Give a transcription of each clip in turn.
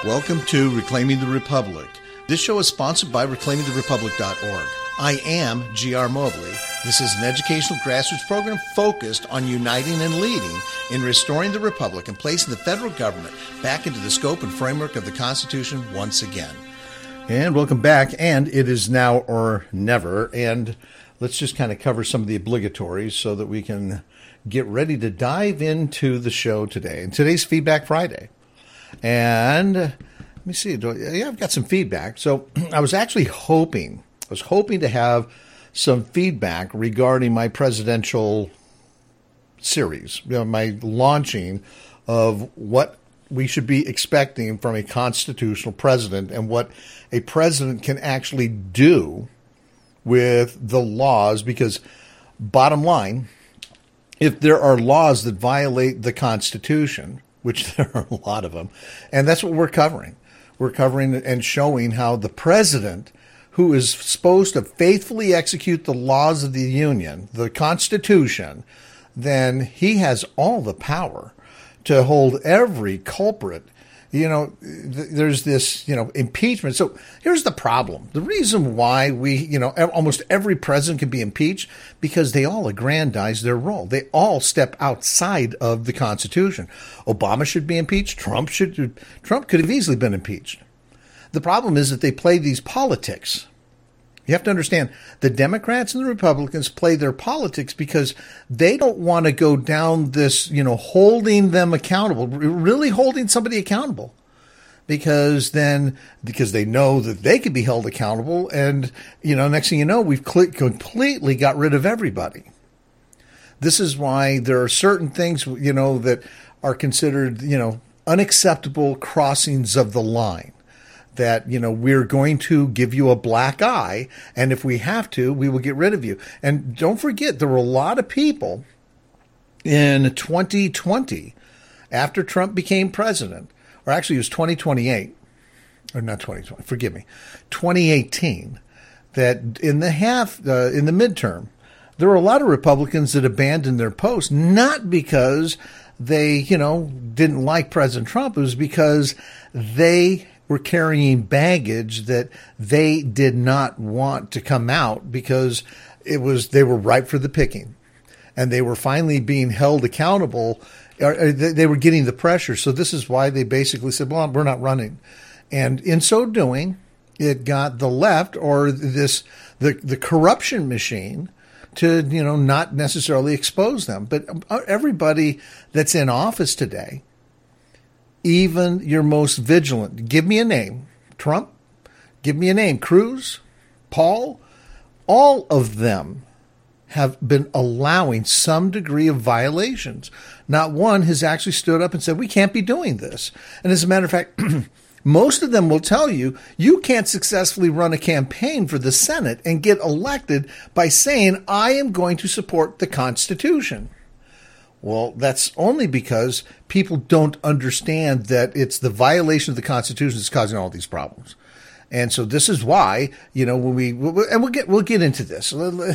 Welcome to Reclaiming the Republic. This show is sponsored by reclaimingtherepublic.org. I am G.R. Mobley. This is an educational grassroots program focused on uniting and leading in restoring the Republic and placing the federal government back into the scope and framework of the Constitution once again. And welcome back, and it is now or never, and let's just kind of cover some of the obligatories so that we can get ready to dive into the show today. And today's Feedback Friday. And let me see. I've got some feedback. So I was actually hoping to have some feedback regarding my presidential series, my launching of what we should be expecting from a constitutional president and what a president can actually do with the laws. Because bottom line, if there are laws that violate the Constitution, which there are a lot of them, and that's what we're covering. We're covering and showing how the president, who is supposed to faithfully execute the laws of the Union, the Constitution, then he has all the power to hold every culprit. There's this, impeachment. So here's the problem. The reason why almost every president can be impeached, because they all aggrandize their role. They all step outside of the Constitution. Obama should be impeached. Trump could have easily been impeached. The problem is that they play these politics. You have to understand, the Democrats and the Republicans play their politics because they don't want to go down this, holding them accountable, really holding somebody accountable, because they know that they could be held accountable. And, next thing you know, we've completely got rid of everybody. This is why there are certain things, that are considered, unacceptable crossings of the line. That, we're going to give you a black eye, and if we have to, we will get rid of you. And don't forget, there were a lot of people in 2020, after Trump became president, or actually it was 2028, or not 2020, forgive me, 2018, that in the midterm, there were a lot of Republicans that abandoned their post, not because they, didn't like President Trump. It was because they were carrying baggage that they did not want to come out, because they were ripe for the picking, and they were finally being held accountable. They were getting the pressure. So this is why they basically said, well, we're not running. And in so doing, it got the left, or the corruption machine, to, not necessarily expose them. But everybody that's in office today, even your most vigilant, give me a name, Trump, give me a name, Cruz, Paul, all of them have been allowing some degree of violations. Not one has actually stood up and said, we can't be doing this. And as a matter of fact, most of them will tell you, you can't successfully run a campaign for the Senate and get elected by saying, I am going to support the Constitution. Well, that's only because people don't understand that it's the violation of the Constitution that's causing all these problems. And so this is why, when we'll get into this.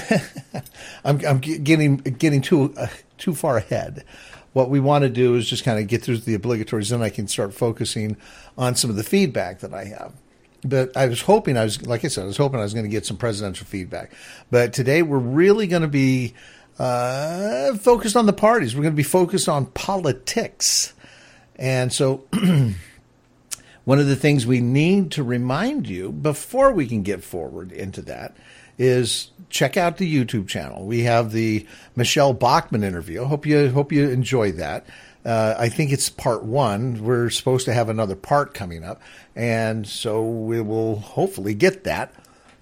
I'm getting too far ahead. What we want to do is just kind of get through the obligatories, then I can start focusing on some of the feedback that I have. But I was hoping I was going to get some presidential feedback. But today we're really going to be focused on the parties. We're going to be focused on politics. And so one of the things we need to remind you before we can get forward into that is check out the YouTube channel. We have the Michelle Bachmann interview. Hope you enjoy that. I think it's part 1. We're supposed to have another part coming up, and so we will hopefully get that.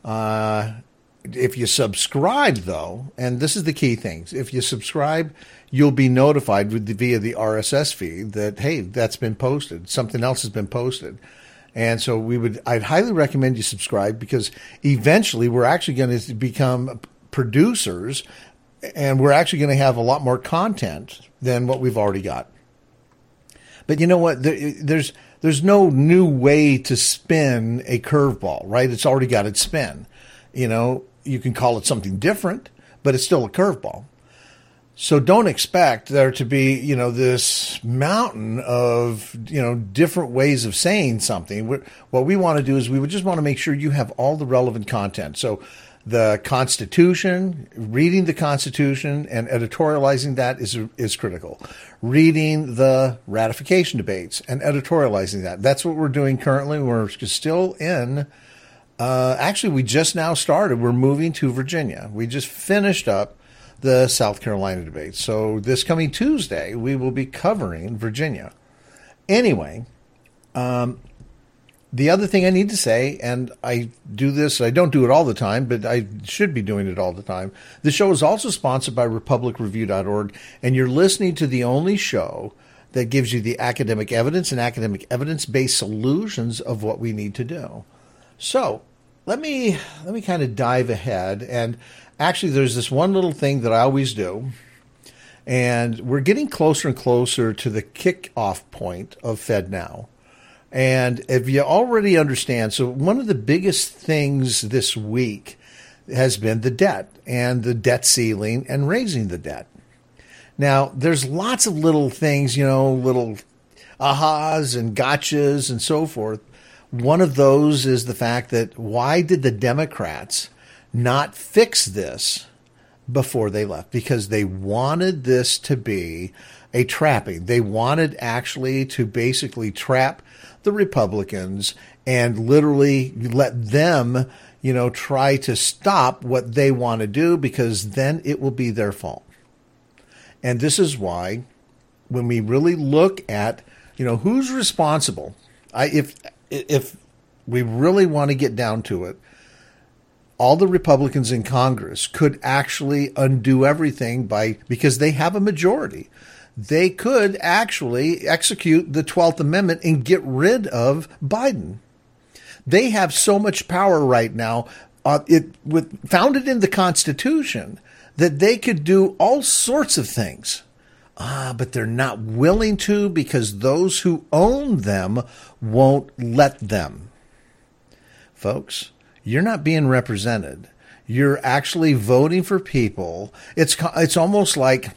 If you subscribe, though, and this is the key thing, if you subscribe, you'll be notified via the RSS feed that, hey, that's been posted. Something else has been posted. And so I'd highly recommend you subscribe, because eventually we're actually going to become producers, and we're actually going to have a lot more content than what we've already got. But you know what? There's no new way to spin a curveball, right? It's already got its spin. You can call it something different, but it's still a curveball. So don't expect there to be, this mountain of, different ways of saying something. What we want to do is we would just want to make sure you have all the relevant content. So the Constitution, reading the Constitution and editorializing that is critical. Reading the ratification debates and editorializing that. That's what we're doing currently. We're still in, actually, we just now started. We're moving to Virginia. We just finished up the South Carolina debate. So this coming Tuesday, we will be covering Virginia. Anyway, the other thing I need to say, and I do this, I don't do it all the time, but I should be doing it all the time. The show is also sponsored by RepublicReview.org, and you're listening to the only show that gives you the academic evidence and academic evidence-based solutions of what we need to do. So let me kind of dive ahead. And actually, there's this one little thing that I always do, and we're getting closer and closer to the kickoff point of FedNow. And if you already understand, so one of the biggest things this week has been the debt and the debt ceiling and raising the debt. Now, there's lots of little things, little ahas and gotchas and so forth. One of those is the fact that why did the Democrats not fix this before they left? Because they wanted this to be a trapping. They wanted actually to basically trap the Republicans and literally let them, try to stop what they want to do, because then it will be their fault. And this is why when we really look at, who's responsible, if we really want to get down to it, all the Republicans in Congress could actually undo everything because they have a majority. They could actually execute the 12th Amendment and get rid of Biden. They have so much power right now, founded in the Constitution, that they could do all sorts of things. But they're not willing to, because those who own them won't let them. Folks, you're not being represented. You're actually voting for people. It's almost like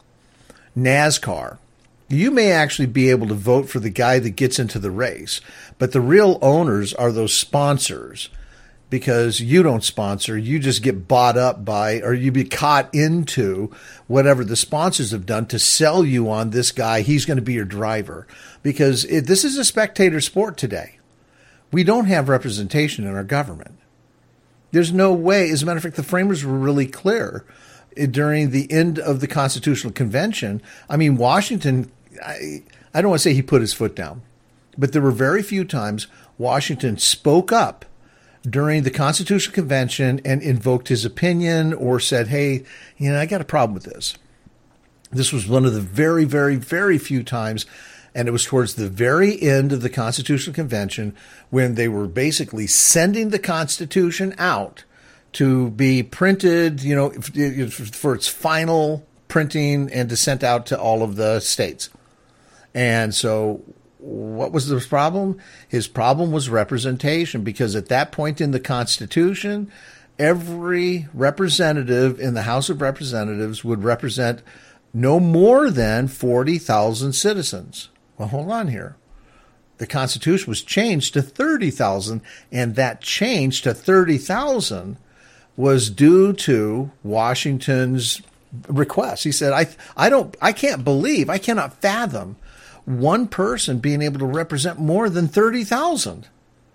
NASCAR. You may actually be able to vote for the guy that gets into the race, but the real owners are those sponsors, because you don't sponsor. You just get bought up by, or you be caught into whatever the sponsors have done to sell you on this guy. He's going to be your driver, because this is a spectator sport today. We don't have representation in our government. There's no way. As a matter of fact, the framers were really clear during the end of the Constitutional Convention. I mean, Washington, I don't want to say he put his foot down, but there were very few times Washington spoke up during the Constitutional Convention and invoked his opinion or said, hey, I got a problem with this. This was one of the very, very, very few times, and it was towards the very end of the Constitutional Convention when they were basically sending the Constitution out to be printed, for its final printing and to sent out to all of the states. And so what was his problem? His problem was representation, because at that point in the Constitution, every representative in the House of Representatives would represent no more than 40,000 citizens. Well, hold on here. The Constitution was changed to 30,000, and that change to 30,000 was due to Washington's request. He said, I cannot fathom one person being able to represent more than 30,000.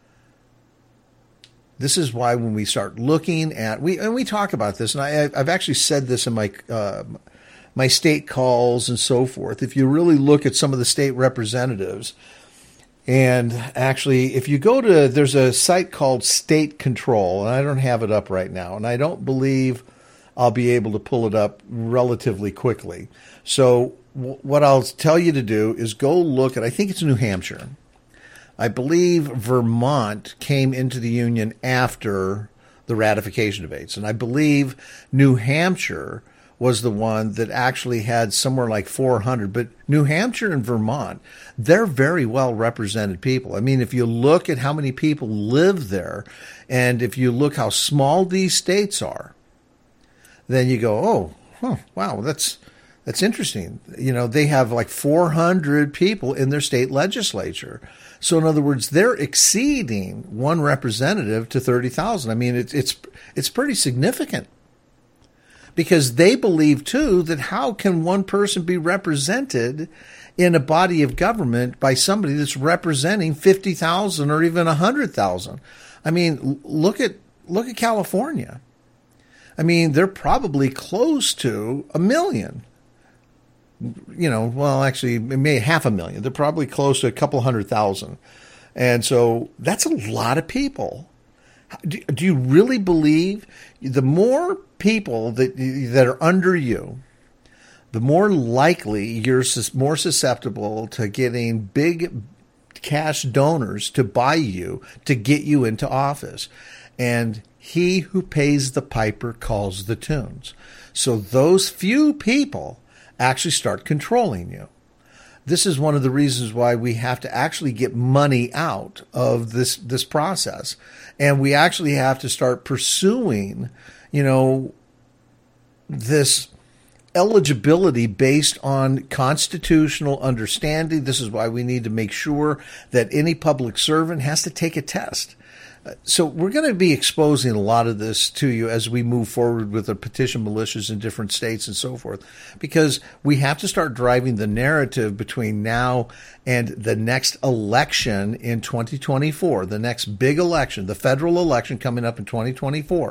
This is why when we start looking at, we talk about this, and I've actually said this in my state calls and so forth. If you really look at some of the state representatives, and actually, if you go to, there's a site called State Control, and I don't have it up right now, and I don't believe I'll be able to pull it up relatively quickly. So what I'll tell you to do is go look at, I think it's New Hampshire. I believe Vermont came into the Union after the ratification debates, and I believe New Hampshire was the one that actually had somewhere like 400. But New Hampshire and Vermont, they're very well represented people. I mean, if you look at how many people live there, and if you look how small these states are, then you go, wow, that's That's interesting. They have like 400 people in their state legislature. So in other words, they're exceeding one representative to 30,000. I mean, it's pretty significant, because they believe too that how can one person be represented in a body of government by somebody that's representing 50,000 or even 100,000? I mean, look at California. I mean, they're probably close to 1 million. Well, actually, maybe 500,000. They're probably close to a couple 100,000. And so that's a lot of people. Do you really believe the more people that are under you, the more likely you're more susceptible to getting big cash donors to buy you to get you into office? And he who pays the piper calls the tunes. So those few people actually start controlling you. This is one of the reasons why we have to actually get money out of this process. And we actually have to start pursuing, this eligibility based on constitutional understanding. This is why we need to make sure that any public servant has to take a test. So we're going to be exposing a lot of this to you as we move forward with the petition militias in different states and so forth, because we have to start driving the narrative between now and the next election in 2024, the next big election, the federal election coming up in 2024.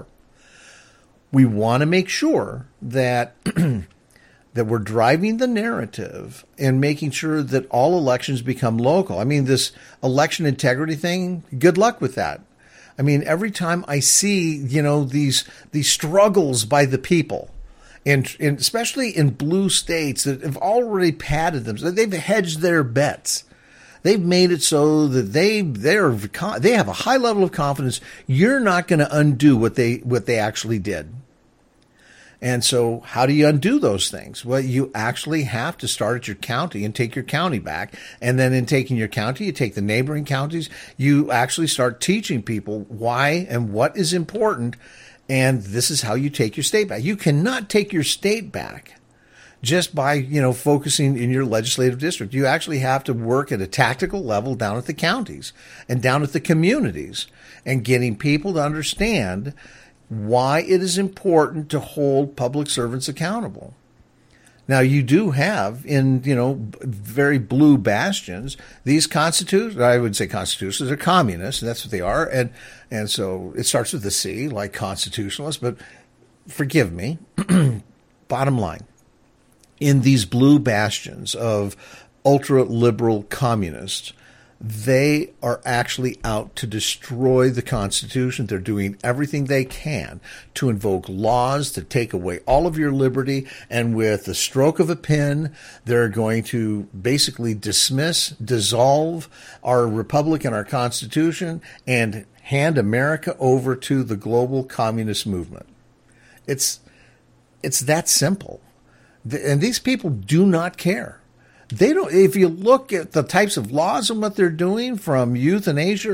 We want to make sure that that we're driving the narrative and making sure that all elections become local. I mean, this election integrity thing, good luck with that. I mean, every time I see, these struggles by the people, and especially in blue states that have already padded them, so they've hedged their bets. They've made it so that they have a high level of confidence you're not going to undo what they actually did. And so how do you undo those things? Well, you actually have to start at your county and take your county back. And then in taking your county, you take the neighboring counties. You actually start teaching people why and what is important. And this is how you take your state back. You cannot take your state back just by, focusing in your legislative district. You actually have to work at a tactical level down at the counties and down at the communities and getting people to understand why it is important to hold public servants accountable. Now, you do have in, very blue bastions, these I would say constitutionalists, they're communists, and that's what they are. And so it starts with the C, like constitutionalists, but forgive me, bottom line, in these blue bastions of ultra-liberal communists, they are actually out to destroy the Constitution. They're doing everything they can to invoke laws to take away all of your liberty. And with the stroke of a pen, they're going to basically dissolve our republic and our Constitution and hand America over to the global communist movement. It's that simple. And these people do not care. They don't. If you look at the types of laws and what they're doing, from euthanasia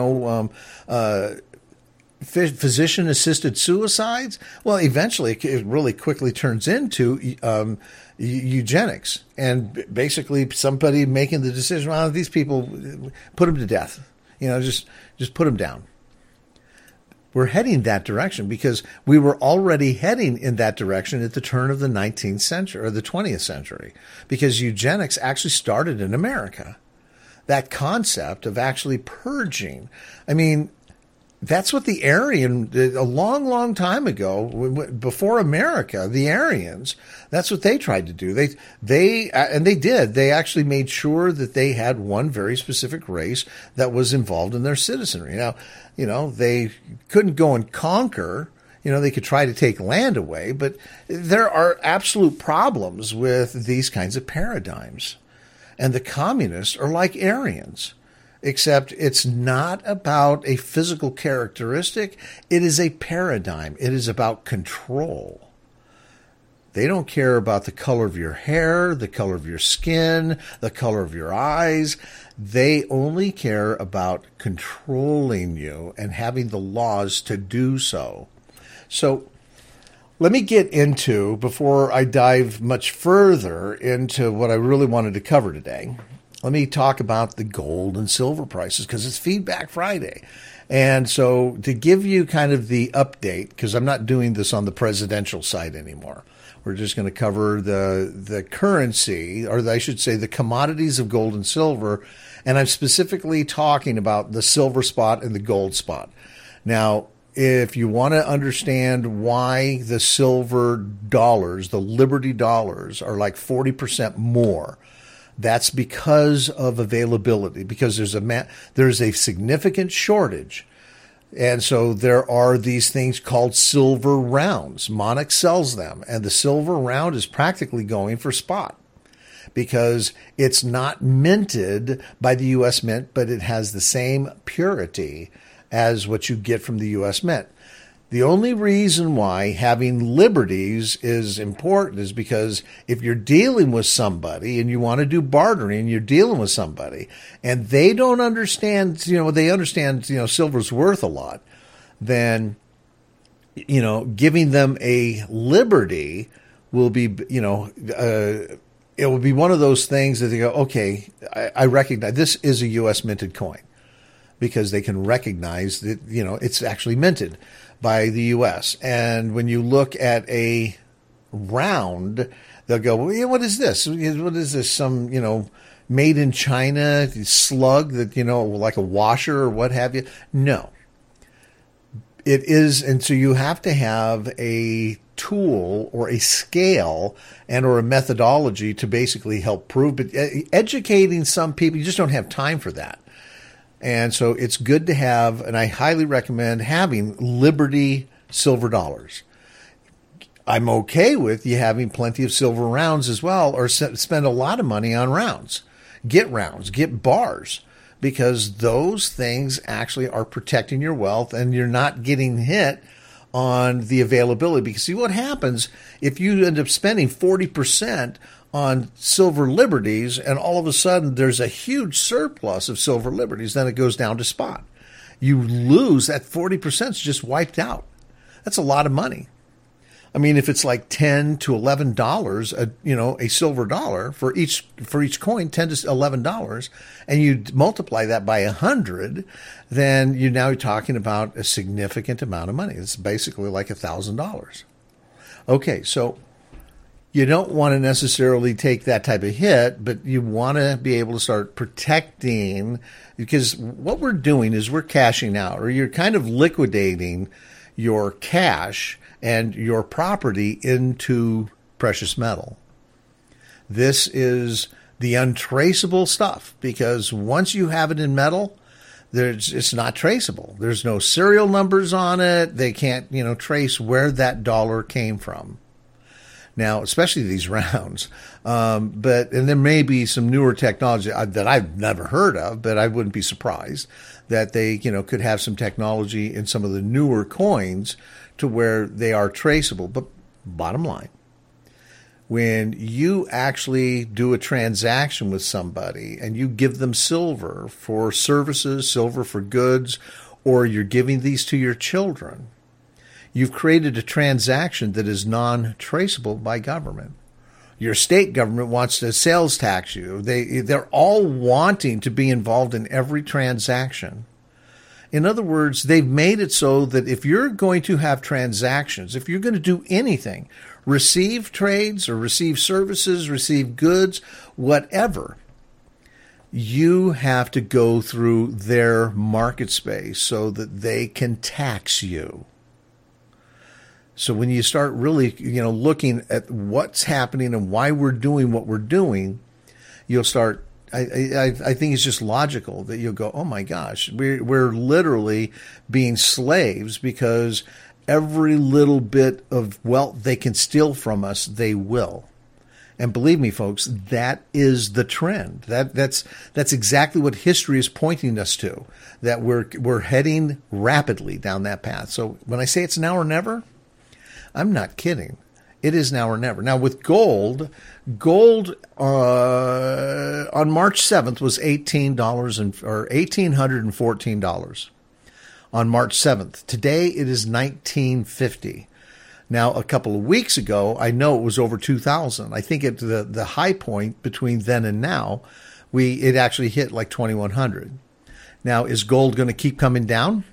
or physician-assisted suicides, well, eventually it really quickly turns into eugenics, and basically somebody making the decision, well, these people, put them to death. Just put them down. We're heading that direction because we were already heading in that direction at the turn of the 19th century or the 20th century, because eugenics actually started in America. That concept of actually purging. I mean, that's what the Aryan, a long, long time ago, before America, the Aryans, that's what they tried to do. They did. They actually made sure that they had one very specific race that was involved in their citizenry. Now, they couldn't go and conquer. They could try to take land away, but there are absolute problems with these kinds of paradigms. And the communists are like Aryans, except it's not about a physical characteristic. It is a paradigm. It is about control. They don't care about the color of your hair, the color of your skin, the color of your eyes. They only care about controlling you and having the laws to do so. So let me get into, before I dive much further into what I really wanted to cover today, let me talk about the gold and silver prices, because it's Feedback Friday. And so to give you kind of the update, because I'm not doing this on the presidential side anymore, we're just going to cover the currency, or I should say the commodities of gold and silver. And I'm specifically talking about the silver spot and the gold spot. Now, if you want to understand why the silver dollars, the Liberty dollars, are like 40% more, that's because of availability, because there's a significant shortage. And so there are these things called silver rounds. Monex sells them, and the silver round is practically going for spot because it's not minted by the U.S. Mint, but it has the same purity as what you get from the U.S. Mint. The only reason why having liberties is important is because if you're dealing with somebody and you want to do bartering, you're dealing with somebody and they don't understand, they understand, silver's worth a lot, then, giving them a liberty will be, it will be one of those things that they go, okay, I recognize this is a U.S. minted coin, because they can recognize that, it's actually minted by the U.S. And when you look at a round, they'll go, well, what is this? What is this? Some, made in China slug that, like a washer or what have you? No. It is, and so you have to have a tool or a scale and or a methodology to basically help prove. But educating some people, you just don't have time for that. And so it's good to have, and I highly recommend having Liberty silver dollars. I'm okay with you having plenty of silver rounds as well, or spend a lot of money on rounds. Get bars, because those things actually are protecting your wealth and you're not getting hit on the availability. Because see what happens if you end up spending 40% on silver liberties, and all of a sudden there's a huge surplus of silver liberties, then it goes down to spot. You lose that 40% is just wiped out. That's a lot of money. I mean, if it's like $10 to $11, a silver dollar for each coin, $10 to $11, and you multiply that by 100, then you're talking about a significant amount of money. It's basically like $1,000. Okay, so you don't want to necessarily take that type of hit, but you want to be able to start protecting, because what we're doing is we're cashing out, or you're kind of liquidating your cash and your property into precious metal. This is the untraceable stuff, because once you have it in metal, it's not traceable. There's no serial numbers on it. They can't, trace where that dollar came from. Now, especially these rounds, and there may be some newer technology that I've never heard of, but I wouldn't be surprised that they, could have some technology in some of the newer coins to where they are traceable. But bottom line, when you actually do a transaction with somebody and you give them silver for services, silver for goods, or you're giving these to your children, you've created a transaction that is non-traceable by government. Your state government wants to sales tax you. They're all wanting to be involved in every transaction. In other words, they've made it so that if you're going to have transactions, if you're going to do anything, receive trades or receive services, receive goods, whatever, you have to go through their market space so that they can tax you. So when you start really, looking at what's happening and why we're doing what we're doing, you'll start, I think it's just logical that you'll go, oh my gosh, we're literally being slaves, because every little bit of wealth they can steal from us, they will. And believe me, folks, that is the trend. That's exactly what history is pointing us to, that we're heading rapidly down that path. So when I say it's now or never, I'm not kidding. It is now or never. Now with gold on March 7th was $1,814 on March 7th. Today it is $1,950. Now, a couple of weeks ago, I know it was over 2,000. I think at the high point between then and now, it actually hit like 2,100. Now, is gold going to keep coming down?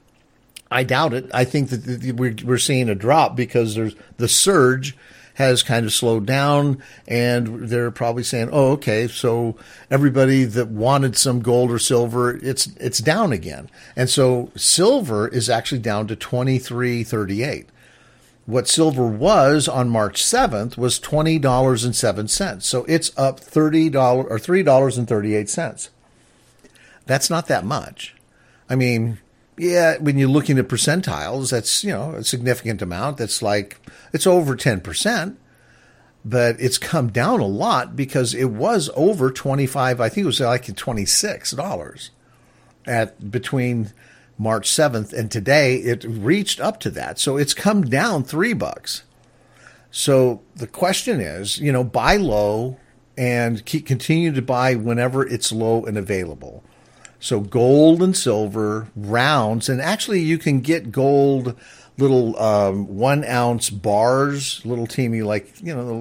I doubt it. I think that we're seeing a drop because the surge has kind of slowed down, and they're probably saying, "Oh, okay, so everybody that wanted some gold or silver, it's down again." And so silver is actually down to 23.38. What silver was on March 7th was $20.07. So it's up $30 or $3.38. That's not that much. I mean, yeah, when you're looking at percentiles, that's, a significant amount. That's like, it's over 10%, but it's come down a lot because it was over 25. I think it was like $26 between March 7th and today. It reached up to that. So it's come down $3. So the question is, buy low and continue to buy whenever it's low and available. So gold and silver rounds, and actually you can get gold little 1 ounce bars, little teeny, like,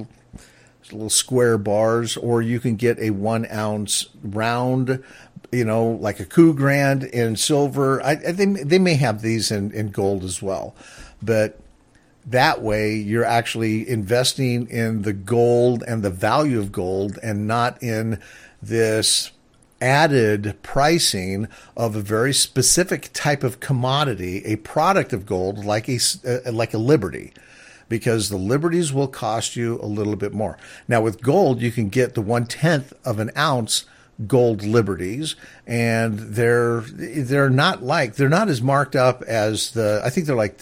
little square bars, or you can get a 1 ounce round, like a coup grand in silver. They may have these in gold as well, but that way you're actually investing in the gold and the value of gold and not in this added pricing of a very specific type of commodity, a product of gold, like a Liberty, because the Liberties will cost you a little bit more. Now with gold, you can get the 1/10 of an ounce gold Liberties, and they're not as marked up as I think they're like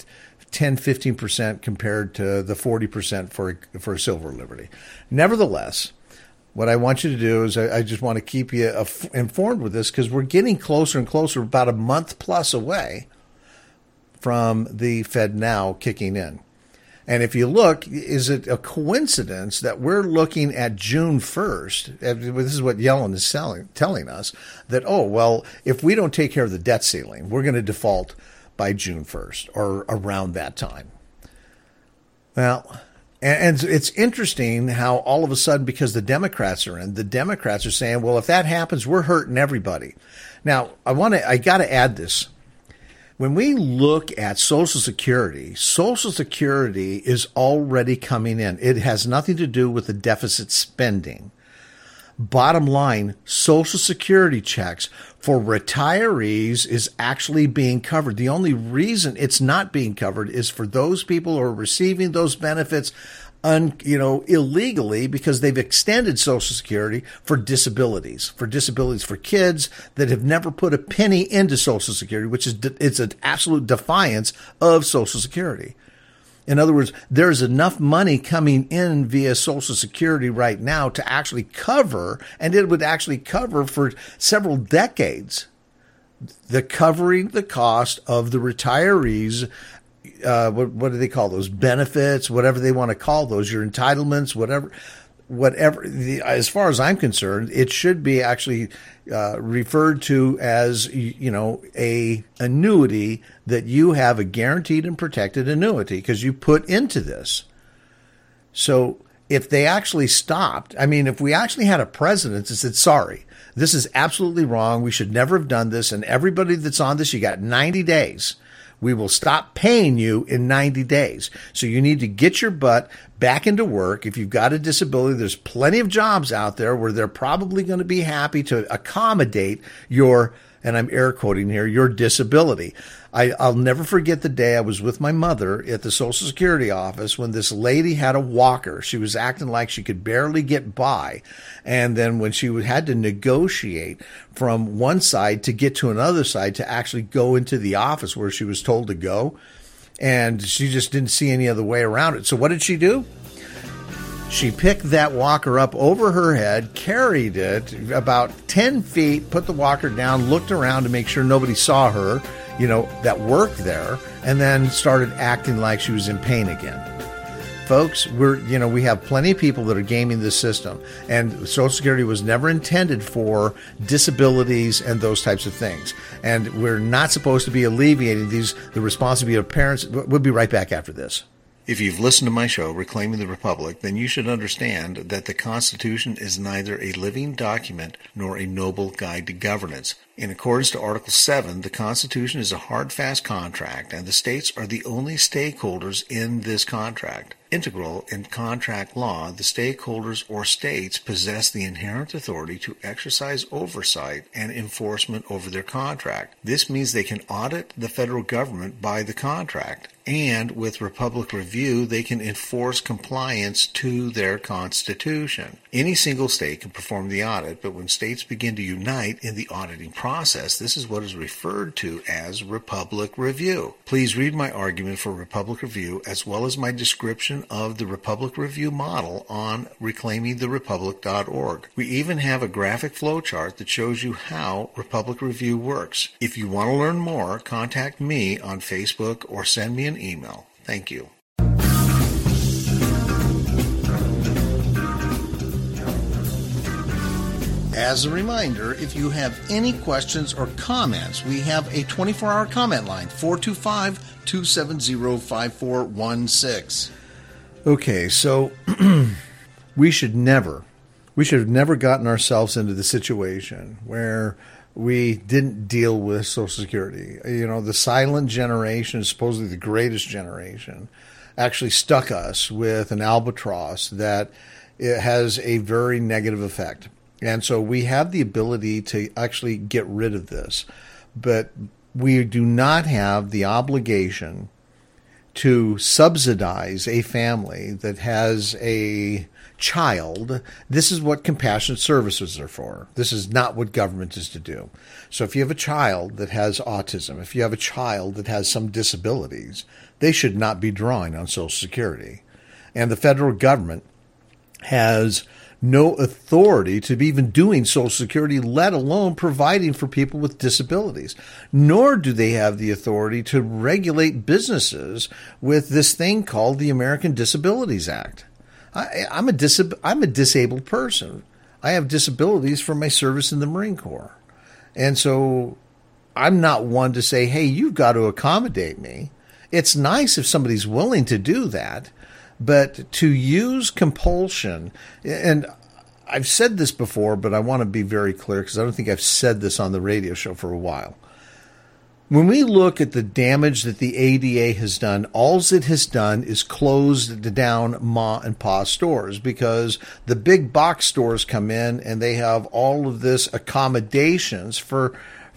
10-15% compared to the 40% for a silver Liberty. Nevertheless, what I want you to do is I just want to keep you informed with this, because we're getting closer and closer, about a month plus away from the Fed now kicking in. And if you look, is it a coincidence that we're looking at June 1st? This is what Yellen is telling us, that, if we don't take care of the debt ceiling, we're going to default by June 1st or around that time. Well, and it's interesting how all of a sudden, because the Democrats are saying, well, if that happens, we're hurting everybody. Now, I got to add this. When we look at Social Security is already coming in. It has nothing to do with the deficit spending. Bottom line, Social Security checks for retirees is actually being covered. The only reason it's not being covered is for those people who are receiving those benefits illegally, because they've extended Social Security for disabilities for kids that have never put a penny into Social Security, which is it's an absolute defiance of Social Security. In other words, there's enough money coming in via Social Security right now to actually cover, and it would actually cover for several decades, covering the cost of the retirees. What do they call those? Benefits, whatever they want to call those, your entitlements, whatever. As far as I'm concerned, it should be actually referred to as, a annuity, that you have a guaranteed and protected annuity because you put into this. So if they actually stopped, if we actually had a president that said, sorry, this is absolutely wrong, we should never have done this, and everybody that's on this, you got 90 days. We will stop paying you in 90 days. So you need to get your butt back into work. If you've got a disability, there's plenty of jobs out there where they're probably going to be happy to accommodate your, and I'm air quoting here, your disability. I'll never forget the day I was with my mother at the Social Security office when this lady had a walker. She was acting like she could barely get by. And then when she had to negotiate from one side to get to another side to actually go into the office where she was told to go, and she just didn't see any other way around it. So what did she do? She picked that walker up over her head, carried it about 10 feet, put the walker down, looked around to make sure nobody saw her, that worked there, and then started acting like she was in pain again. Folks, we have plenty of people that are gaming this system, and Social Security was never intended for disabilities and those types of things. And we're not supposed to be alleviating the responsibility of parents. We'll be right back after this. If you've listened to my show, Reclaiming the Republic, then you should understand that the Constitution is neither a living document nor a noble guide to governance. In accordance to Article 7, the Constitution is a hard, fast contract, and the states are the only stakeholders in this contract. Integral in contract law, the stakeholders or states possess the inherent authority to exercise oversight and enforcement over their contract. This means they can audit the federal government by the contract, and with Republic Review, they can enforce compliance to their Constitution. Any single state can perform the audit, but when states begin to unite in the auditing process, this is what is referred to as Republic Review. Please read my argument for Republic Review as well as my description of the Republic Review model on reclaimingtherepublic.org. We even have a graphic flowchart that shows you how Republic Review works. If you want to learn more, contact me on Facebook or send me an email. Thank you. As a reminder, if you have any questions or comments, we have a 24-hour comment line, 425-270-5416. Okay, so we should have never gotten ourselves into the situation where we didn't deal with Social Security. You know, the silent generation, supposedly the greatest generation, actually stuck us with an albatross that it has a very negative effect. And so we have the ability to actually get rid of this, but we do not have the obligation to subsidize a family that has a child. This is what compassionate services are for. This is not what government is to do. So if you have a child that has autism, if you have a child that has some disabilities, they should not be drawing on Social Security. And the federal government has no authority to be even doing Social Security, let alone providing for people with disabilities. Nor do they have the authority to regulate businesses with this thing called the American Disabilities Act. I'm a disabled person. I have disabilities from my service in the Marine Corps. And so I'm not one to say, hey, you've got to accommodate me. It's nice if somebody's willing to do that. But to use compulsion, and I've said this before, but I want to be very clear because I don't think I've said this on the radio show for a while. When we look at the damage that the ADA has done, all it has done is closed down ma and pa stores because the big box stores come in and they have all of this accommodations for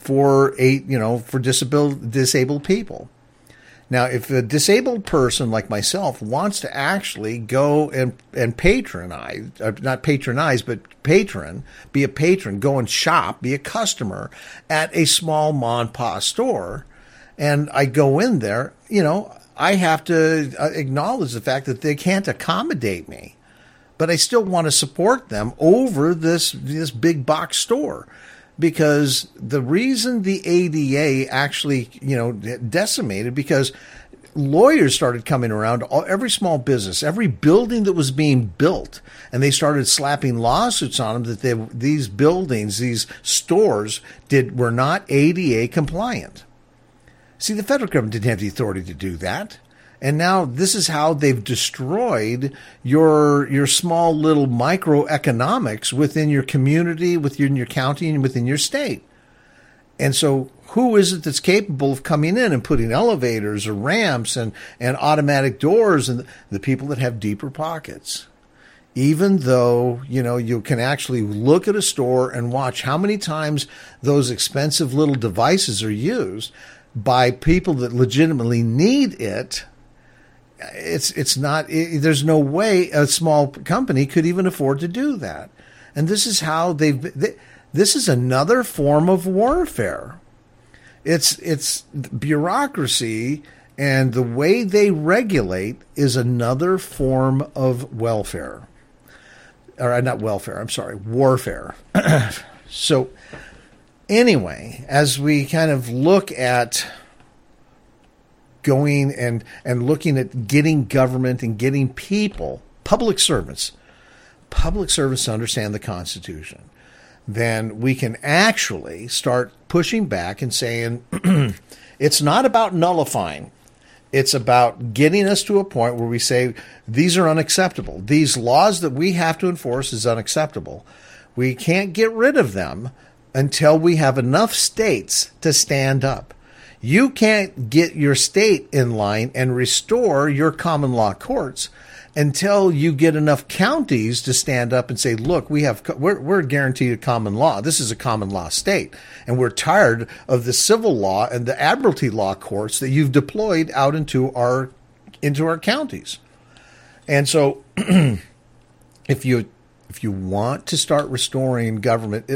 disabled people. Now, if a disabled person like myself wants to actually go and patronize, not patronize, but patron, be a patron, go and shop, be a customer at a small mom and pop store, and I go in there, I have to acknowledge the fact that they can't accommodate me, but I still want to support them over this big box store. Because the reason the ADA actually, decimated, because lawyers started coming around every small business, every building that was being built, and they started slapping lawsuits on them that these buildings, these stores were not ADA compliant. See, the federal government didn't have the authority to do that. And now this is how they've destroyed your small little microeconomics within your community, within your county, and within your state. And so who is it that's capable of coming in and putting elevators or ramps and automatic doors? And the people that have deeper pockets. Even though, you can actually look at a store and watch how many times those expensive little devices are used by people that legitimately need it. It's not, there's no way a small company could even afford to do that. And this is how this is another form of warfare. It's bureaucracy, and the way they regulate is another form of welfare. Or not welfare, I'm sorry, warfare. So anyway, as we kind of look at going and looking at getting government and getting people, public servants to understand the Constitution, then we can actually start pushing back and saying it's not about nullifying. It's about getting us to a point where we say, these are unacceptable. These laws that we have to enforce is unacceptable. We can't get rid of them until we have enough states to stand up. You can't get your state in line and restore your common law courts until you get enough counties to stand up and say, look, we're guaranteed a common law. This is a common law state. And we're tired of the civil law and the admiralty law courts that you've deployed out into our counties. And so if you want to start restoring government,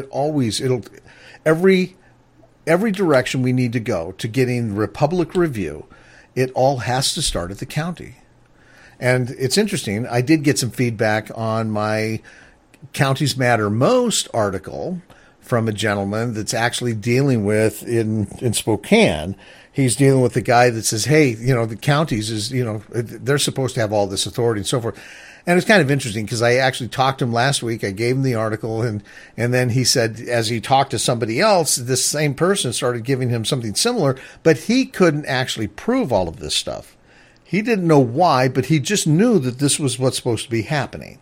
every direction we need to go to getting Republic Review, it all has to start at the county. And it's interesting. I did get some feedback on my Counties Matter Most article from a gentleman that's actually dealing with in Spokane. He's dealing with the guy that says, hey, the counties they're supposed to have all this authority and so forth. And it's kind of interesting because I actually talked to him last week. I gave him the article, and then he said, as he talked to somebody else, this same person started giving him something similar, but he couldn't actually prove all of this stuff. He didn't know why, but he just knew that this was what's supposed to be happening.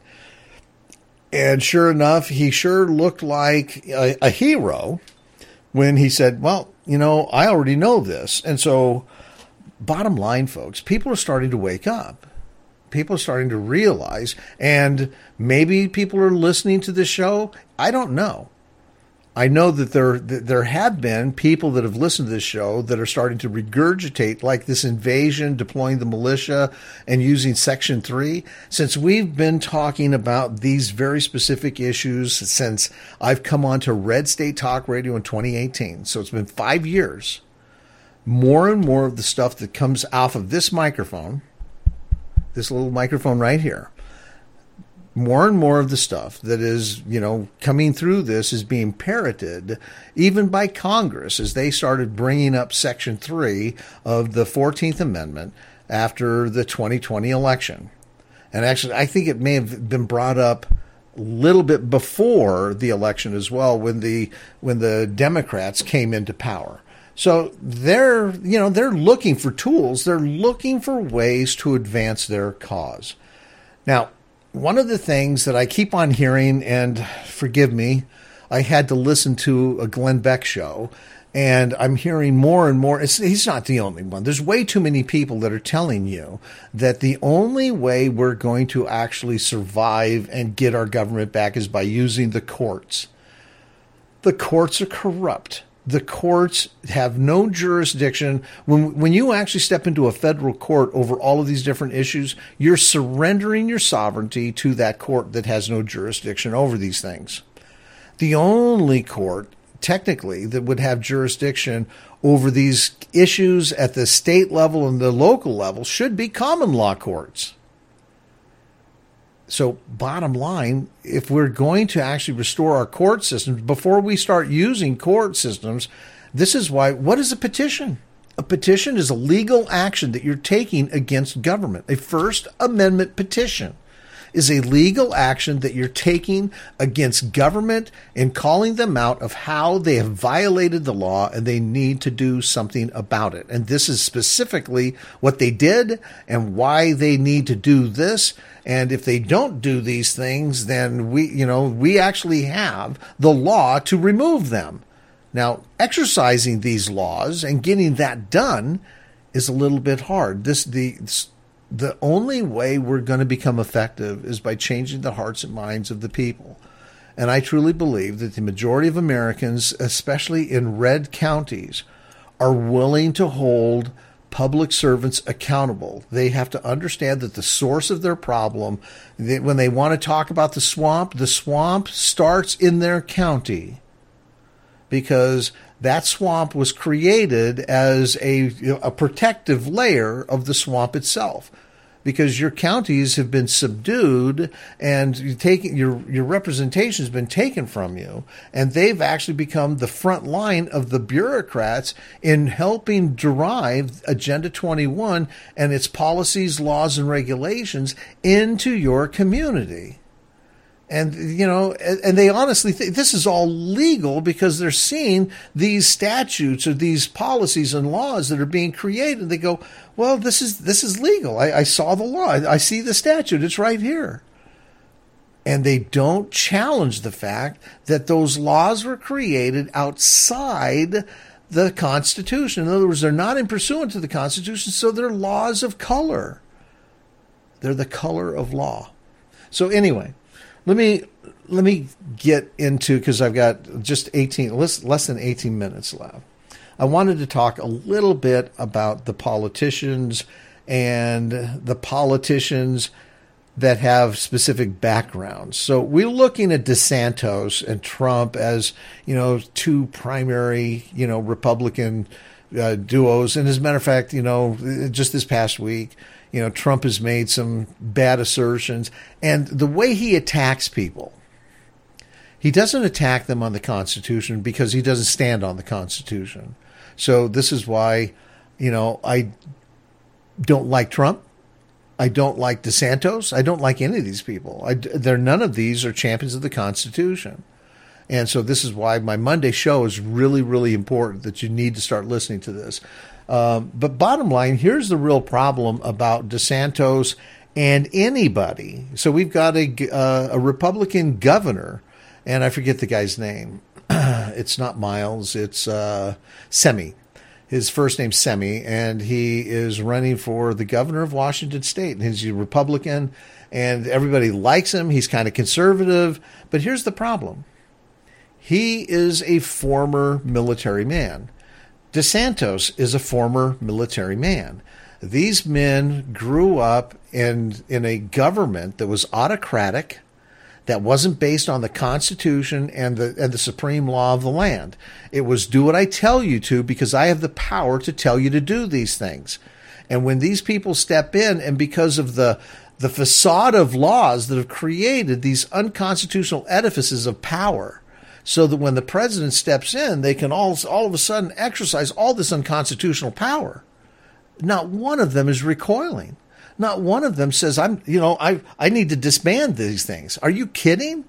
And sure enough, he sure looked like a hero when he said, well, I already know this. And so, bottom line, folks, people are starting to wake up. People are starting to realize, and maybe people are listening to this show. I don't know. I know that there have been people that have listened to this show that are starting to regurgitate, like this invasion, deploying the militia, and using Section 3. Since we've been talking about these very specific issues since I've come on to Red State Talk Radio in 2018, so it's been 5 years, more and more of the stuff that comes off of this microphone, this little microphone right here, more and more of the stuff that is, coming through this is being parroted even by Congress as they started bringing up Section 3 of the 14th Amendment after the 2020 election. And actually, I think it may have been brought up a little bit before the election as well, when the Democrats came into power. So they're looking for tools. They're looking for ways to advance their cause. Now, one of the things that I keep on hearing, and forgive me, I had to listen to a Glenn Beck show, and I'm hearing more and more. He's not the only one. There's way too many people that are telling you that the only way we're going to actually survive and get our government back is by using the courts. The courts are corrupt. The courts have no jurisdiction. When you actually step into a federal court over all of these different issues, you're surrendering your sovereignty to that court that has no jurisdiction over these things. The only court, technically, that would have jurisdiction over these issues at the state level and the local level should be common law courts. So bottom line, if we're going to actually restore our court systems, before we start using court systems, this is why, what is a petition? A petition is a legal action that you're taking against government. A First Amendment petition is a legal action that you're taking against government and calling them out of how they have violated the law and they need to do something about it. And this is specifically what they did and why they need to do this. And if they don't do these things, then we actually have the law to remove them. Now, exercising these laws and getting that done is a little bit hard. The only way we're going to become effective is by changing the hearts and minds of the people. And I truly believe that the majority of Americans, especially in red counties, are willing to hold public servants accountable. They have to understand that the source of their problem, when they want to talk about the swamp starts in their county, because that swamp was created as a protective layer of the swamp itself, because your counties have been subdued and your representation has been taken from you, and they've actually become the front line of the bureaucrats in helping derive Agenda 21 and its policies, laws, and regulations into your community. And, and they honestly think this is all legal because they're seeing these statutes or these policies and laws that are being created. They go, well, this is legal. I saw the law. I see the statute. It's right here. And they don't challenge the fact that those laws were created outside the Constitution. In other words, they're not in pursuant to the Constitution, so they're laws of color. They're the color of law. So anyway, let me get into, because I've got just less than 18 minutes left. I wanted to talk a little bit about the politicians and the politicians that have specific backgrounds. So we're looking at DeSantis and Trump as, two primary, Republican duos. And as a matter of fact, just this past week, Trump has made some bad assertions. And the way he attacks people, he doesn't attack them on the Constitution because he doesn't stand on the Constitution. So this is why, I don't like Trump. I don't like DeSantis. I don't like any of these people. None of these are champions of the Constitution. And so this is why my Monday show is really, really important, that you need to start listening to this. But bottom line, here's the real problem about DeSantis and anybody. So we've got a Republican governor, and I forget the guy's name. It's not Miles. It's Semi. His first name's Semi, and he is running for the governor of Washington State. And he's a Republican, and everybody likes him. He's kind of conservative. But here's the problem. He is a former military man. DeSantis is a former military man. These men grew up in a government that was autocratic, that wasn't based on the Constitution and the supreme law of the land. It was do what I tell you to because I have the power to tell you to do these things. And when these people step in, and because of the facade of laws that have created these unconstitutional edifices of power, so that when the president steps in, they can all of a sudden exercise all this unconstitutional power. Not one of them is recoiling. Not one of them says, I need to disband these things. Are you kidding?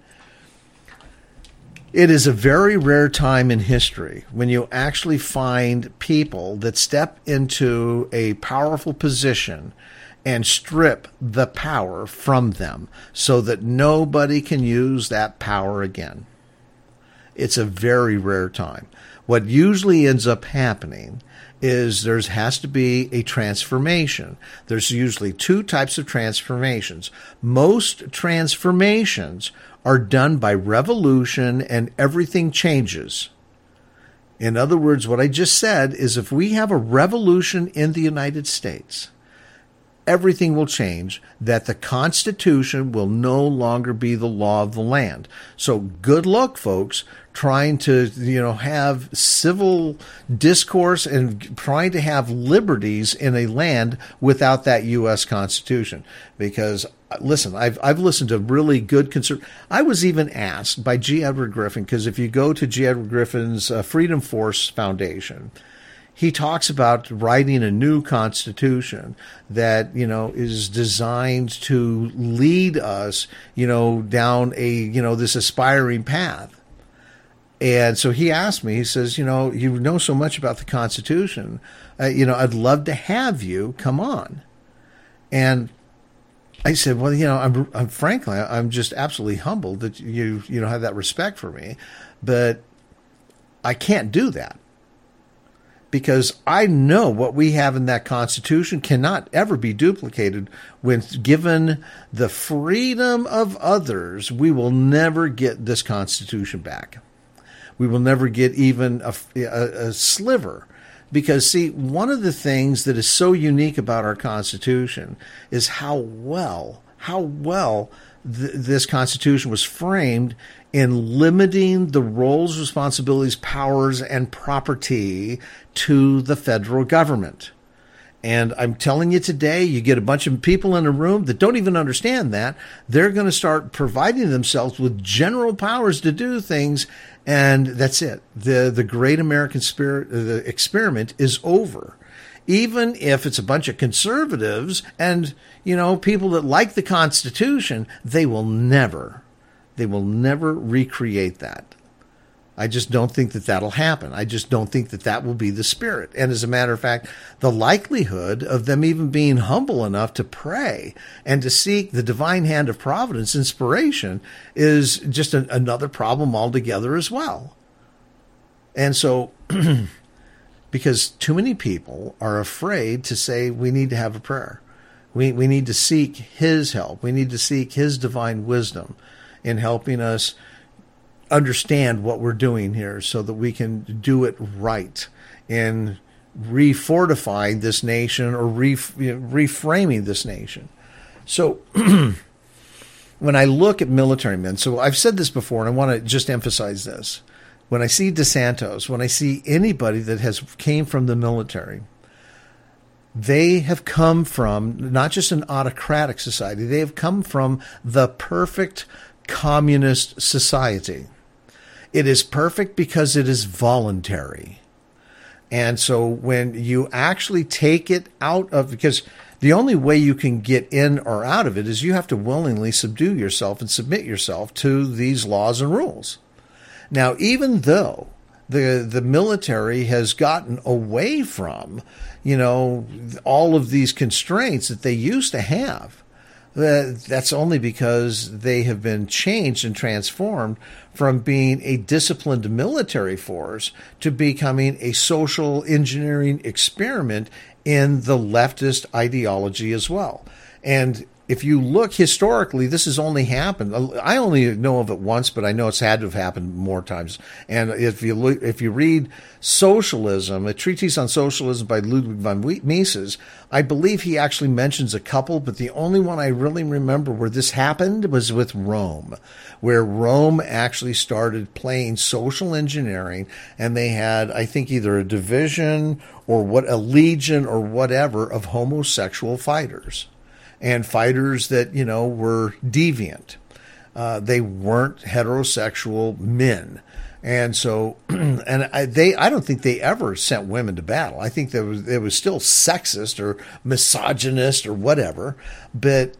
It is a very rare time in history when you actually find people that step into a powerful position and strip the power from them so that nobody can use that power again. It's a very rare time. What usually ends up happening is there has to be a transformation. There's usually two types of transformations. Most transformations are done by revolution and everything changes. In other words, what I just said is if we have a revolution in the United States, everything will change, that the Constitution will no longer be the law of the land. So good luck, folks, trying to, have civil discourse and trying to have liberties in a land without that U.S. Constitution. Because, listen, I've listened to really good I was even asked by G. Edward Griffin, because if you go to G. Edward Griffin's Freedom Force Foundation, he talks about writing a new constitution that, is designed to lead us, down this aspiring path. And so he asked me, he says, you know so much about the Constitution, I'd love to have you come on. And I said, well, I'm frankly, I'm just absolutely humbled that you have that respect for me, but I can't do that. Because I know what we have in that Constitution cannot ever be duplicated. When given the freedom of others, we will never get this Constitution back. We will never get even a sliver. Because, see, one of the things that is so unique about our Constitution is how well this Constitution was framed in limiting the roles, responsibilities, powers, and property to the federal government. And I'm telling you today, you get a bunch of people in a room that don't even understand that. They're going to start providing themselves with general powers to do things, and that's it. The great American spirit, the experiment is over. Even if it's a bunch of conservatives and, people that like the Constitution, they will never They will never recreate that. I just don't think that that'll happen. I just don't think that that will be the spirit. And as a matter of fact, the likelihood of them even being humble enough to pray and to seek the divine hand of providence, inspiration, is just another problem altogether as well. And so, because too many people are afraid to say we need to have a prayer. We need to seek his help. We need to seek his divine wisdom in helping us understand what we're doing here so that we can do it right in refortifying this nation or reframing this nation. So when I look at military men, so I've said this before and I want to just emphasize this. When I see DeSantis, when I see anybody that has came from the military, they have come from not just an autocratic society, they have come from the perfect communist society. It is perfect because it is voluntary. And so when you actually take it out of, because the only way you can get in or out of it is you have to willingly subdue yourself and submit yourself to these laws and rules. Now, even though the military has gotten away from, all of these constraints that they used to have, that's only because they have been changed and transformed from being a disciplined military force to becoming a social engineering experiment in the leftist ideology as well. And if you look historically, this has only happened. I only know of it once, but I know it's had to have happened more times. And if you read Socialism, a treatise on socialism by Ludwig von Mises, I believe he actually mentions a couple, but the only one I really remember where this happened was with Rome, where Rome actually started playing social engineering, and they had, I think, either a division or a legion or whatever of homosexual fighters. And fighters that, were deviant. They weren't heterosexual men. And so, I don't think they ever sent women to battle. I think it was still sexist or misogynist or whatever. But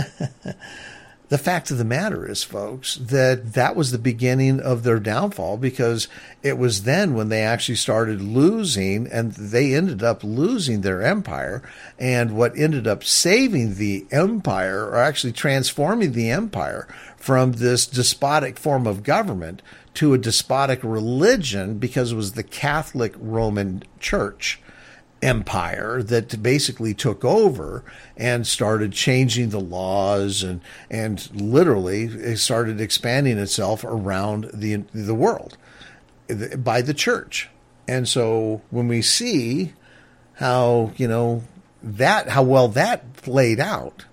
the fact of the matter is, folks, that was the beginning of their downfall, because it was then when they actually started losing, and they ended up losing their empire. And what ended up saving the empire, or actually transforming the empire from this despotic form of government to a despotic religion, because it was the Catholic Roman Church empire that basically took over and started changing the laws and literally it started expanding itself around the world by the church. And so when we see how how well that played out,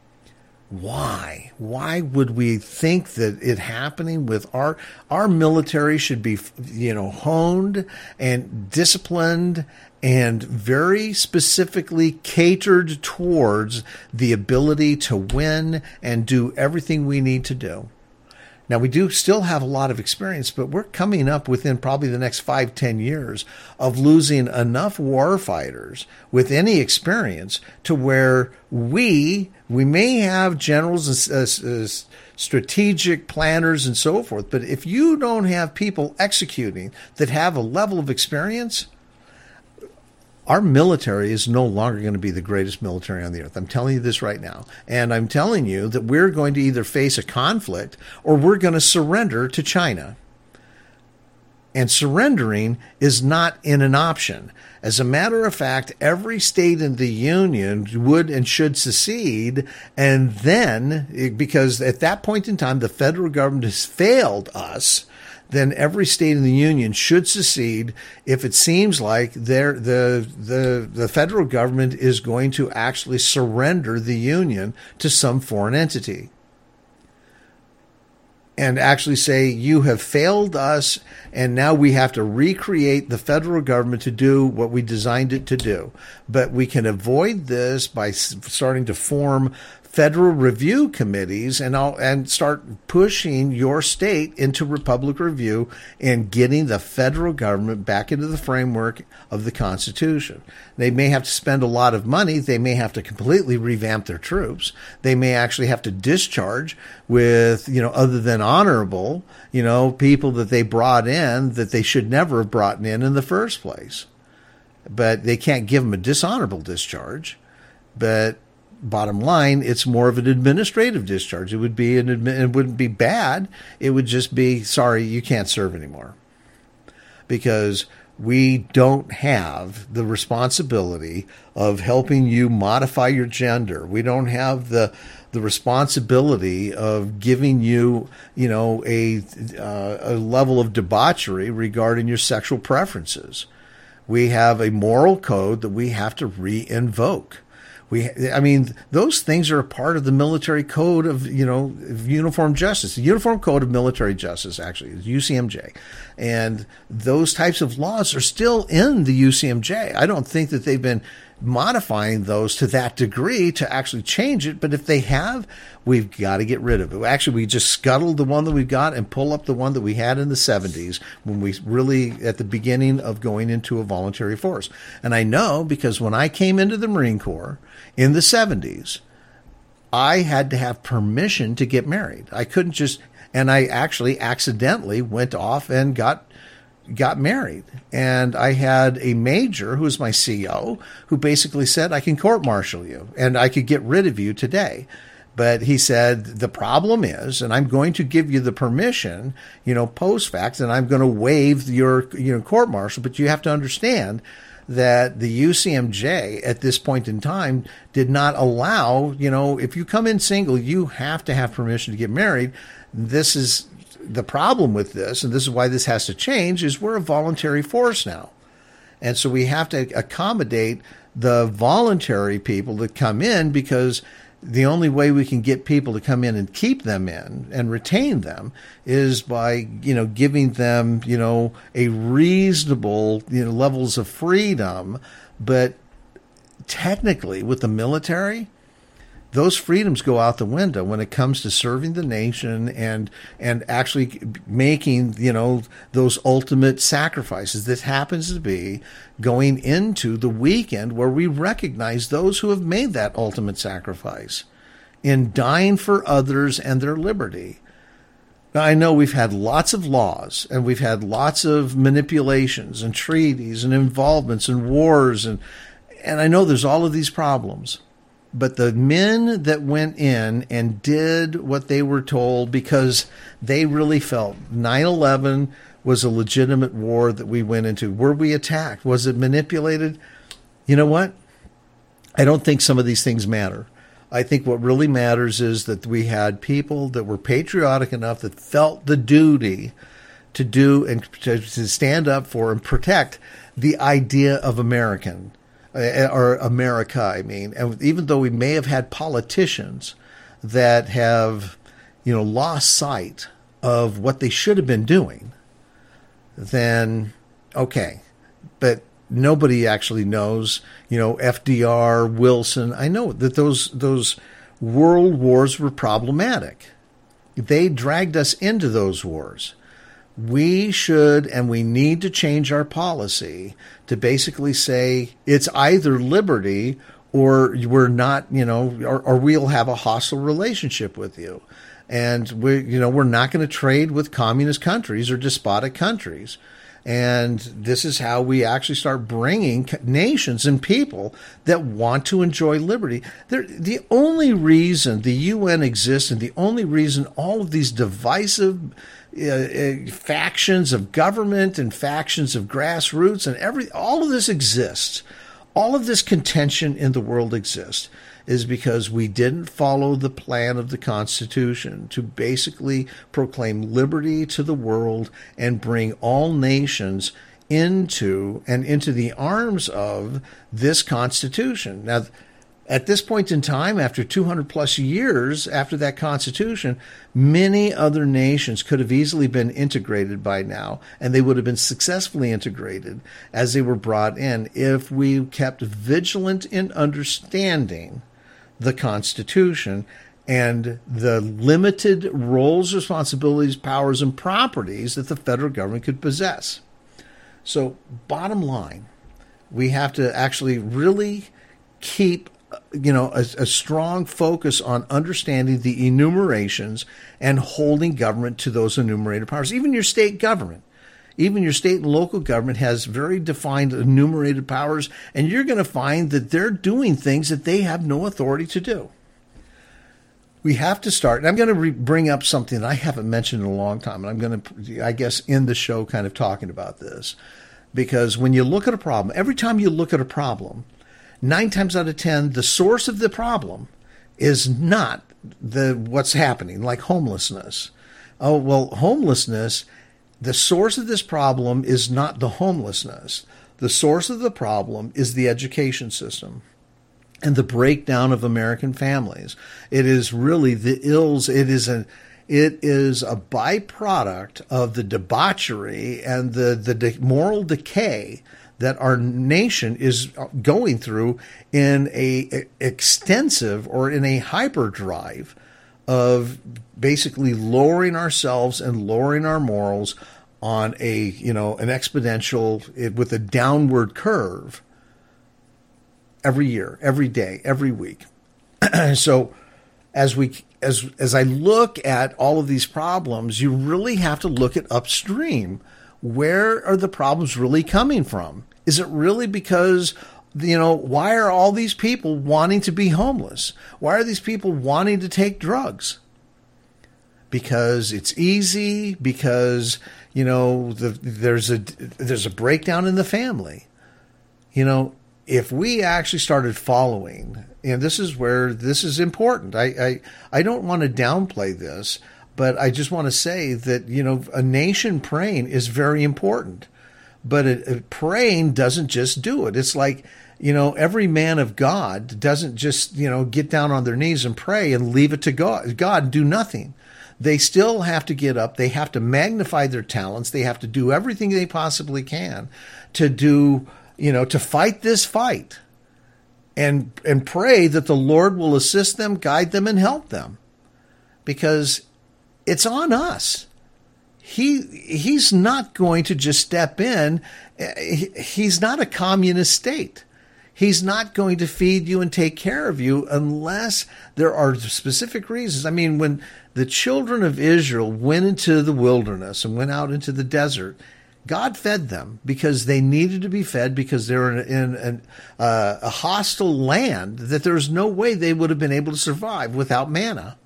why would we think that it happening with our military should be honed and disciplined and very specifically catered towards the ability to win and do everything we need to do. Now, we do still have a lot of experience, but we're coming up within probably the next 5-10 years of losing enough war fighters with any experience to where we may have generals and strategic planners and so forth, but if you don't have people executing that have a level of experience, our military is no longer going to be the greatest military on the earth. I'm telling you this right now. And I'm telling you that we're going to either face a conflict or we're going to surrender to China. And surrendering is not an option. As a matter of fact, every state in the Union would and should secede. And then, because at that point in time, the federal government has failed us, then every state in the Union should secede if it seems like the federal government is going to actually surrender the Union to some foreign entity. And actually say, you have failed us, and now we have to recreate the federal government to do what we designed it to do. But we can avoid this by starting to form federal review committees and start pushing your state into republic review and getting the federal government back into the framework of the Constitution. They may have to spend a lot of money. They may have to completely revamp their troops. They may actually have to discharge with, other than honorable, people that they brought in that they should never have brought in the first place. But they can't give them a dishonorable discharge. But bottom line, it's more of an administrative discharge. It would be it wouldn't be bad. It would just be, sorry, you can't serve anymore. Because we don't have the responsibility of helping you modify your gender. We don't have the responsibility of giving you, a level of debauchery regarding your sexual preferences. We have a moral code that we have to re-invoke. Those things are a part of the military code of, of uniform justice. The Uniform Code of Military Justice, actually, is UCMJ. And those types of laws are still in the UCMJ. I don't think that they've been modifying those to that degree to actually change it. But if they have, we've got to get rid of it. Actually, we just scuttled the one that we've got and pull up the one that we had in the 70s when we really, at the beginning of going into a voluntary force. And I know because when I came into the Marine Corps in the 70s, I had to have permission to get married. I couldn't just, and I actually accidentally went off and got married. And I had a major who was my CO who basically said, I can court-martial you and I could get rid of you today. But he said, the problem is, and I'm going to give you the permission, post fact, and I'm going to waive your, court-martial, but you have to understand that the UCMJ at this point in time did not allow, if you come in single, you have to have permission to get married. This is the problem with this, and this is why this has to change, is we're a voluntary force now. And so we have to accommodate the voluntary people that come in, because the only way we can get people to come in and keep them in and retain them is by, giving them, a reasonable, levels of freedom. But technically with the military, those freedoms go out the window when it comes to serving the nation and actually making, those ultimate sacrifices. This happens to be going into the weekend where we recognize those who have made that ultimate sacrifice in dying for others and their liberty. Now, I know we've had lots of laws and we've had lots of manipulations and treaties and involvements and wars, and I know there's all of these problems. But the men that went in and did what they were told because they really felt 9/11 was a legitimate war that we went into. Were we attacked? Was it manipulated? You know what? I don't think some of these things matter. I think what really matters is that we had people that were patriotic enough that felt the duty to do and to stand up for and protect the idea of American. Or America, and even though we may have had politicians that have, lost sight of what they should have been doing, then okay, but nobody actually knows, FDR, Wilson. I know that those world wars were problematic. They dragged us into those wars. We should and we need to change our policy to basically say it's either liberty or we're not, or we'll have a hostile relationship with you. And we're not going to trade with communist countries or despotic countries. And this is how we actually start bringing nations and people that want to enjoy liberty. The only reason the UN exists and the only reason all of these divisive factions of government and factions of grassroots and all of this exists, all of this contention in the world exists, is because we didn't follow the plan of the Constitution to basically proclaim liberty to the world and bring all nations into the arms of this Constitution. Now, at this point in time, after 200 plus years after that Constitution, many other nations could have easily been integrated by now, and they would have been successfully integrated as they were brought in if we kept vigilant in understanding the Constitution and the limited roles, responsibilities, powers, and properties that the federal government could possess. So, bottom line, we have to actually really keep a strong focus on understanding the enumerations and holding government to those enumerated powers. Even your state government. Even your state and local government has very defined enumerated powers, and you're going to find that they're doing things that they have no authority to do. We have to start, and I'm going to bring up something that I haven't mentioned in a long time, and I'm going to, I guess, end the show kind of talking about this. Because when you look at a problem, every time you look at a problem, 9 times out of 10, the source of the problem is not what's happening, like homelessness. Oh, well, homelessness, the source of this problem is not the homelessness. The source of the problem is the education system and the breakdown of American families. It is really the ills. It is a byproduct of the debauchery and the moral decay that our nation is going through in a extensive or in a hyperdrive of basically lowering ourselves and lowering our morals on an exponential with a downward curve every year, every day, every week. So as I look at all of these problems, you really have to look at upstream. Where are the problems really coming from? Is it really because, why are all these people wanting to be homeless? Why are these people wanting to take drugs? Because it's easy, because, there's a breakdown in the family. If we actually started following, and this is where this is important. I don't want to downplay this, but I just want to say that, a nation praying is very important. But praying doesn't just do it. It's like, every man of God doesn't just, get down on their knees and pray and leave it to God and do nothing. They still have to get up. They have to magnify their talents. They have to do everything they possibly can to do, to fight this fight and pray that the Lord will assist them, guide them, and help them. Because it's on us. He's not going to just step in. He's not a communist state. He's not going to feed you and take care of you unless there are specific reasons. I mean, when the children of Israel went into the wilderness and went out into the desert, God fed them because they needed to be fed, because they were in a hostile land that there's no way they would have been able to survive without manna.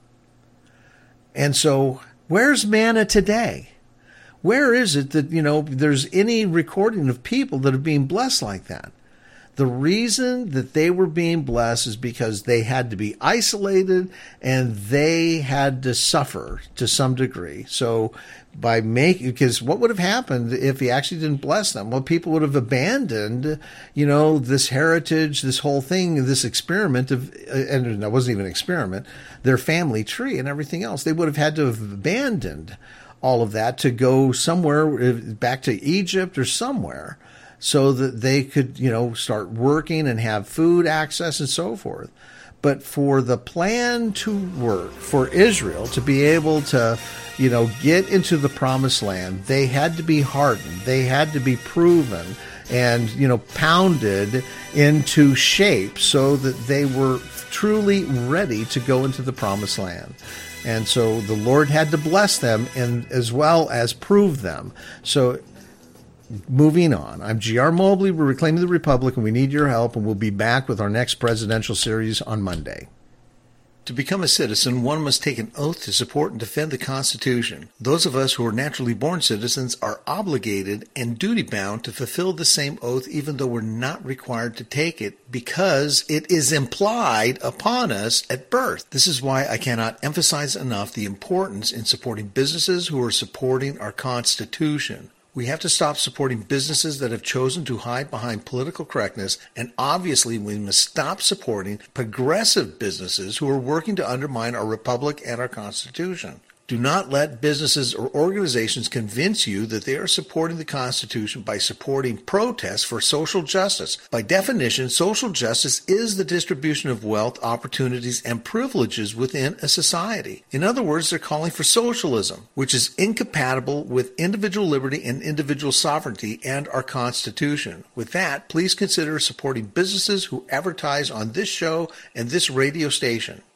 And so where's manna today? Where is it that, there's any recording of people that are being blessed like that? The reason that they were being blessed is because they had to be isolated and they had to suffer to some degree. So because what would have happened if he actually didn't bless them? Well, people would have abandoned, this heritage, this whole thing, this experiment and that wasn't even an experiment, their family tree and everything else. They would have had to have abandoned all of that to go somewhere back to Egypt or somewhere, so that they could, start working and have food access and so forth. But for the plan to work, for Israel to be able to, get into the promised land, they had to be hardened. They had to be proven and, pounded into shape so that they were truly ready to go into the promised land. And so the Lord had to bless them and as well as prove them. So moving on, I'm G.R. Mobley. We're Reclaiming the Republic, and we need your help, and we'll be back with our next presidential series on Monday. To become a citizen, one must take an oath to support and defend the Constitution. Those of us who are naturally born citizens are obligated and duty-bound to fulfill the same oath, even though we're not required to take it, because it is implied upon us at birth. This is why I cannot emphasize enough the importance in supporting businesses who are supporting our Constitution. We have to stop supporting businesses that have chosen to hide behind political correctness, and obviously we must stop supporting progressive businesses who are working to undermine our republic and our Constitution. Do not let businesses or organizations convince you that they are supporting the Constitution by supporting protests for social justice. By definition, social justice is the distribution of wealth, opportunities, and privileges within a society. In other words, they're calling for socialism, which is incompatible with individual liberty and individual sovereignty and our Constitution. With that, please consider supporting businesses who advertise on this show and this radio station.